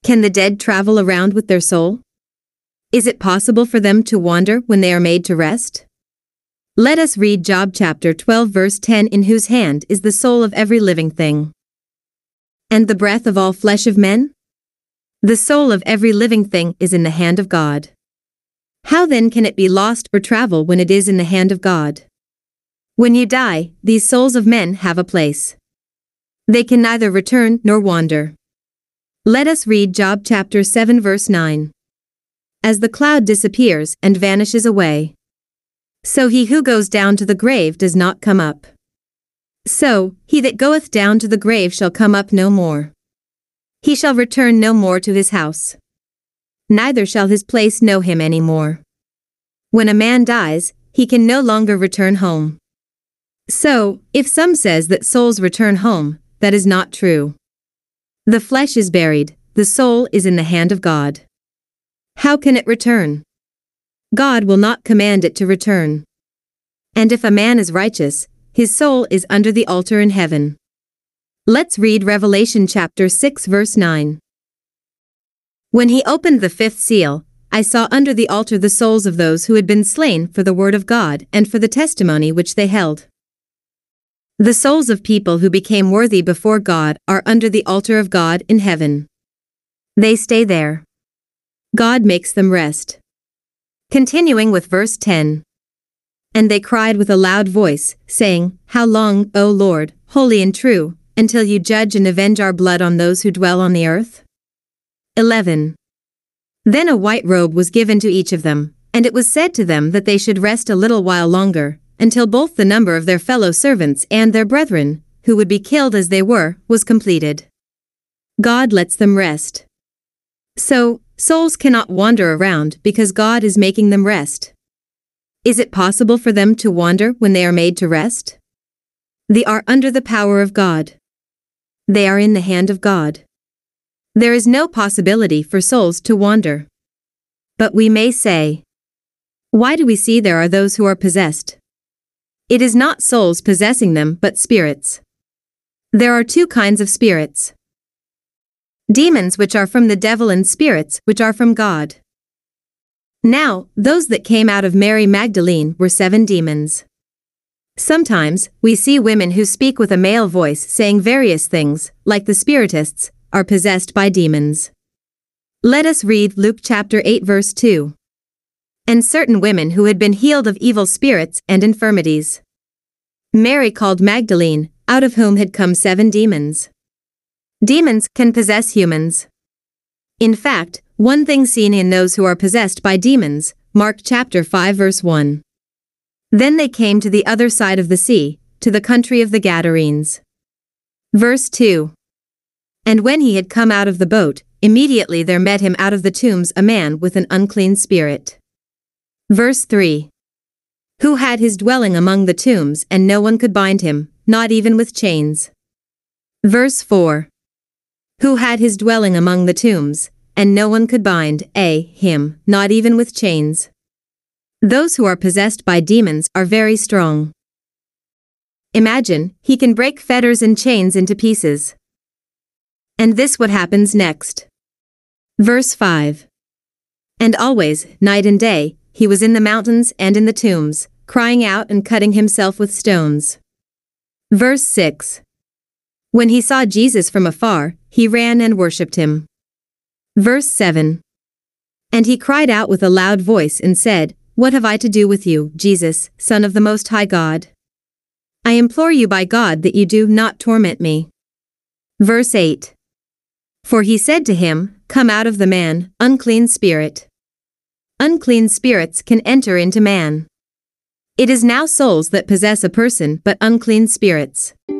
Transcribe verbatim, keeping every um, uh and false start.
Can the dead travel around with their soul? Is it possible for them to wander when they are made to rest? Let us read Job chapter twelve verse ten. In whose hand is the soul of every living thing, and the breath of all flesh of men? The soul of every living thing is in the hand of God. How then can it be lost or travel when it is in the hand of God? When you die, these souls of men have a place. They can neither return nor wander. Let us read Job chapter seven verse nine. As the cloud disappears and vanishes away, so he who goes down to the grave does not come up. So, he that goeth down to the grave shall come up no more. He shall return no more to his house. Neither shall his place know him any more. When a man dies, he can no longer return home. So, if some says that souls return home, that is not true. The flesh is buried, the soul is in the hand of God. How can it return? God will not command it to return. And if a man is righteous, his soul is under the altar in heaven. Let's read Revelation chapter six verse nine. When he opened the fifth seal, I saw under the altar the souls of those who had been slain for the word of God and for the testimony which they held. The souls of people who became worthy before God are under the altar of God in heaven. They stay there. God makes them rest. Continuing with verse ten. And they cried with a loud voice, saying, How long, O Lord, holy and true, until you judge and avenge our blood on those who dwell on the earth? eleven. Then a white robe was given to each of them, and it was said to them that they should rest a little while longer, until both the number of their fellow servants and their brethren, who would be killed as they were, was completed. God lets them rest. So, souls cannot wander around because God is making them rest. Is it possible for them to wander when they are made to rest? They are under the power of God. They are in the hand of God. There is no possibility for souls to wander. But we may say, why do we see there are those who are possessed? It is not souls possessing them but spirits. There are two kinds of spirits. Demons which are from the devil and spirits which are from God. Now, those that came out of Mary Magdalene were seven demons. Sometimes, we see women who speak with a male voice saying various things, like the spiritists, are possessed by demons. Let us read Luke chapter eight verse two. And certain women who had been healed of evil spirits and infirmities. Mary called Magdalene, out of whom had come seven demons. Demons can possess humans. In fact, one thing seen in those who are possessed by demons, Mark chapter five verse one. Then they came to the other side of the sea, to the country of the Gadarenes. Verse two. And when he had come out of the boat, immediately there met him out of the tombs a man with an unclean spirit. Verse three. Who had his dwelling among the tombs, and no one could bind him, not even with chains. Verse four. Who had his dwelling among the tombs, and no one could bind a him, not even with chains. Those who are possessed by demons are very strong. Imagine, he can break fetters and chains into pieces. And this what happens next. Verse five. And always, night and day, he was in the mountains and in the tombs, crying out and cutting himself with stones. Verse six. When he saw Jesus from afar, he ran and worshipped him. Verse seven. And he cried out with a loud voice and said, What have I to do with you, Jesus, Son of the Most High God? I implore you by God that you do not torment me. Verse eight. For he said to him, Come out of the man, unclean spirit. Unclean spirits can enter into man. It is now souls that possess a person but unclean spirits.